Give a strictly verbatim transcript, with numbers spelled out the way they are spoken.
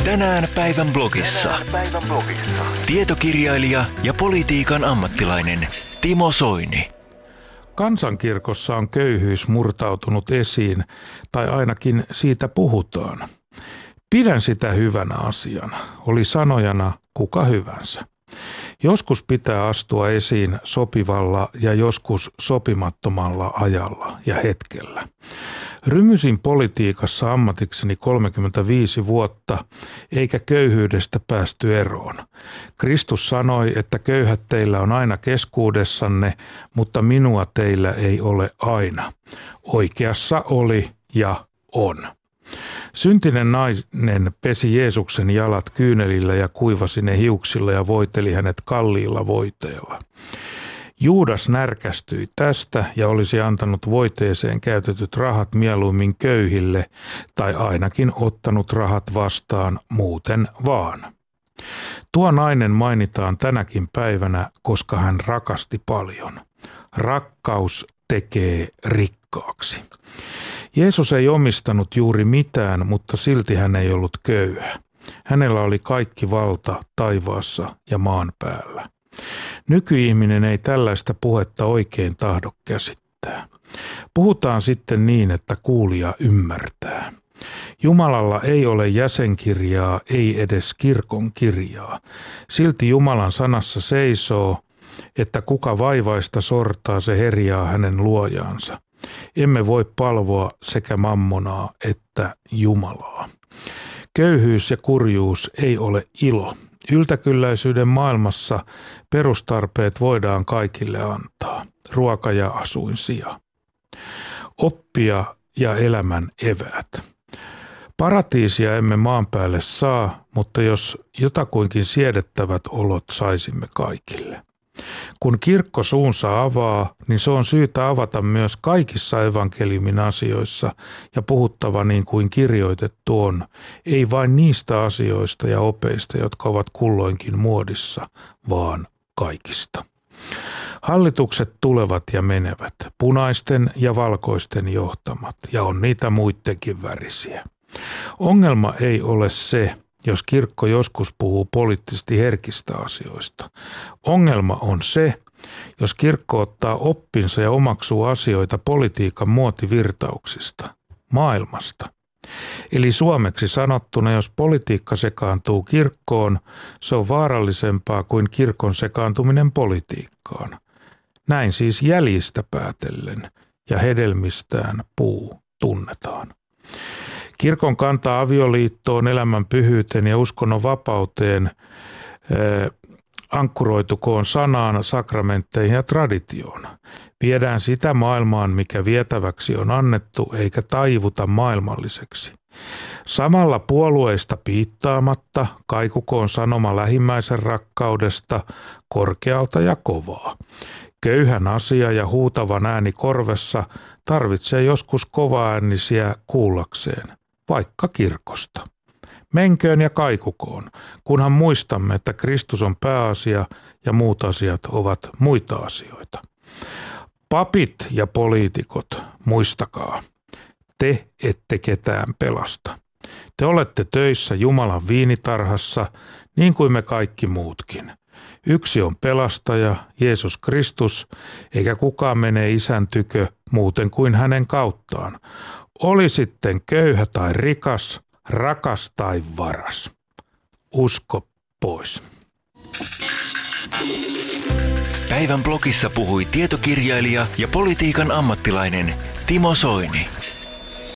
Tänään päivän blogissa. Tänään päivän blogissa. Tietokirjailija ja politiikan ammattilainen Timo Soini. Kansankirkossa on köyhyys murtautunut esiin, tai ainakin siitä puhutaan. Pidän sitä hyvänä asiana, oli sanojana kuka hyvänsä. Joskus pitää astua esiin sopivalla ja joskus sopimattomalla ajalla ja hetkellä. Rymysin politiikassa ammatikseni kolmekymmentäviisi vuotta, eikä köyhyydestä päästy eroon. Kristus sanoi, että köyhät teillä on aina keskuudessanne, mutta minua teillä ei ole aina. Oikeassa oli ja on. Syntinen nainen pesi Jeesuksen jalat kyynelillä ja kuivasi ne hiuksilla ja voiteli hänet kalliilla voiteella. Juudas närkästyi tästä ja olisi antanut voiteeseen käytetyt rahat mieluummin köyhille tai ainakin ottanut rahat vastaan muuten vaan. Tuo nainen mainitaan tänäkin päivänä, koska hän rakasti paljon. Rakkaus tekee rikkaaksi. Jeesus ei omistanut juuri mitään, mutta silti hän ei ollut köyhä. Hänellä oli kaikki valta taivaassa ja maan päällä. Nykyihminen ei tällaista puhetta oikein tahdo käsittää. Puhutaan sitten niin, että kuulija ymmärtää. Jumalalla ei ole jäsenkirjaa, ei edes kirkon kirjaa. Silti Jumalan sanassa seisoo, että kuka vaivaista sortaa, se herjaa hänen luojaansa. Emme voi palvoa sekä mammonaa että Jumalaa. Köyhyys ja kurjuus ei ole ilo. Yltäkylläisyyden maailmassa perustarpeet voidaan kaikille antaa. Ruoka ja asuinsija. Oppia ja elämän eväät. Paratiisia emme maan päälle saa, mutta jos jotakuinkin siedettävät olot saisimme kaikille. Kun kirkko suunsa avaa, niin se on syytä avata myös kaikissa evankeliumin asioissa ja puhuttava niin kuin kirjoitettu on, ei vain niistä asioista ja opeista, jotka ovat kulloinkin muodissa, vaan kaikista. Hallitukset tulevat ja menevät, punaisten ja valkoisten johtamat, ja on niitä muittenkin värisiä. Ongelma ei ole se, jos kirkko joskus puhuu poliittisesti herkistä asioista. Ongelma on se, jos kirkko ottaa oppinsa ja omaksuu asioita politiikan muotivirtauksista, maailmasta. Eli suomeksi sanottuna, jos politiikka sekaantuu kirkkoon, se on vaarallisempaa kuin kirkon sekaantuminen politiikkaan. Näin siis jäljistä päätellen ja hedelmistään puu tunnetaan. Kirkon kantaa avioliittoon, elämän pyhyyteen ja uskonnon vapauteen eh, ankkuroitukoon sanaan, sakramentteihin ja traditioon. Viedään sitä maailmaan, mikä vietäväksi on annettu, eikä taivuta maailmalliseksi. Samalla puolueista piittaamatta kaikukoon sanoma lähimmäisen rakkaudesta korkealta ja kovaa. Köyhän asia ja huutavan ääni korvessa tarvitsee joskus kovaäänisiä kuullakseen, vaikka kirkosta. Menköön ja kaikukoon, kunhan muistamme, että Kristus on pääasia ja muut asiat ovat muita asioita. Papit ja poliitikot, muistakaa, te ette ketään pelasta. Te olette töissä Jumalan viinitarhassa, niin kuin me kaikki muutkin. Yksi on pelastaja, Jeesus Kristus, eikä kukaan mene Isän tykö muuten kuin hänen kauttaan. Oli sitten köyhä tai rikas, rakas tai varas. Usko pois. Päivän blogissa puhui tietokirjailija ja politiikan ammattilainen Timo Soini.